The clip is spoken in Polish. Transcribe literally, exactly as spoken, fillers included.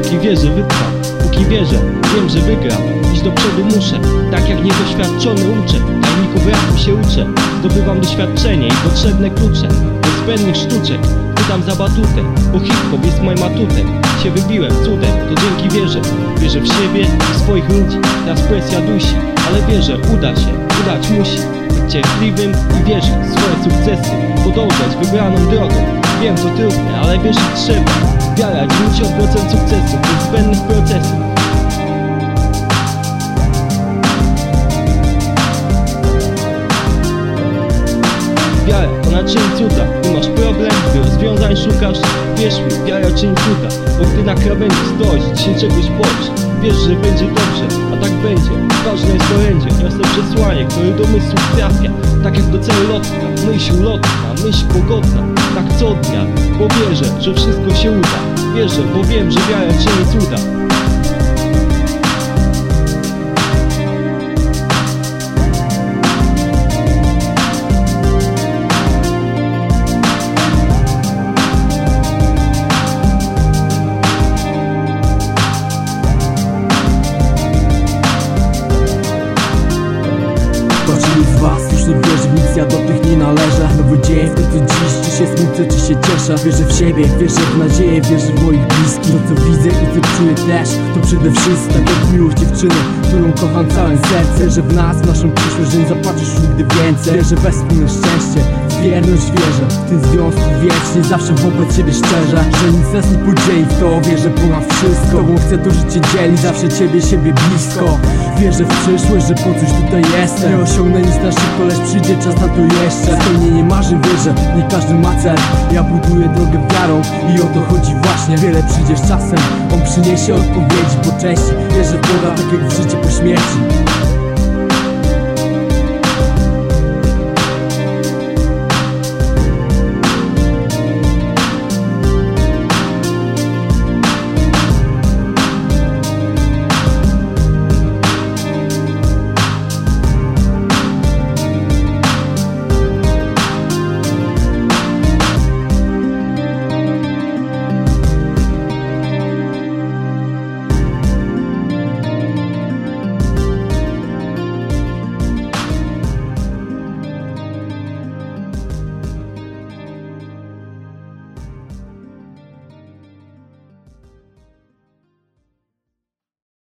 Póki wierzę, wytrwam, póki wierzę, wiem, że wygram. Iść do przodu muszę, tak jak niedoświadczony uczę. Tajników rapu się uczę, zdobywam doświadczenie i potrzebne klucze do zbędnych sztuczek. Chwytam za batutę, bo hip-hop jest moim atutem. Się wybiłem cudem, to dzięki wierze. Wierzę w siebie i w swoich ludzi. Teraz presja dusi, ale wierzę, uda się, udać musi. Być cierpliwym i wierzyć w swoje sukcesy. Podążać wybraną drogą. Wiem, to trudne, ale wierzyć trzeba. Wiara dziewięćdziesiąt procent sukcesu, bez zbędnych procesów. Wiara to naczyń cuda. Gdy masz problem, gdy rozwiązań szukasz, wierz mi, wiara czyni cuda. Bo gdy na krawędzi stoisz, się czegoś boisz, wiesz, że będzie dobrze, a tak będzie. Ważne jest orędzie, niosę przesłanie, które do myślów trafia. Tak jak do celu lotka, myśl lotna, myśl pogodna. Tak co dnia, bo wierzę, że wszystko się uda. Wierzę, bo wiem, że wiara czyni cuda. Patrzyli z was już nie wierzy w nic, ja do tych nie należę. Nowy dzień w tym co dziś, czy się smucę, czy się cieszę. Wierzę w siebie, wierzę w nadzieję, wierzę w moich bliskich. To co widzę i co czuję też, to przede wszystkim tak jak miłość dziewczyny, którą kocham całym sercem. Wierzę w nas, w naszą przyszłość, że nie zapłacisz nigdy więcej. Wierzę we wspólne szczęście, w wierność wierzę. W tym związku wiecznie, zawsze wobec siebie szczerze. Że nic nas nie podzieli, w to wierzę ponad wszystko. Tobą chcę to życie dzielić, zawsze ciebie, siebie blisko. Wierzę w przyszłość, że po coś tutaj jestem. Nie osiągnę nic na szybko, lecz przyjdzie czas na to jeszcze. Spełnienie marzeń wierzę, nie każdy ma cel. Ja buduję drogę wiarą i o to chodzi właśnie. Wiele przyjdzie z czasem, on przyniesie odpowiedzi po części. Wierzę w Boga, tak jak w życie po śmierci.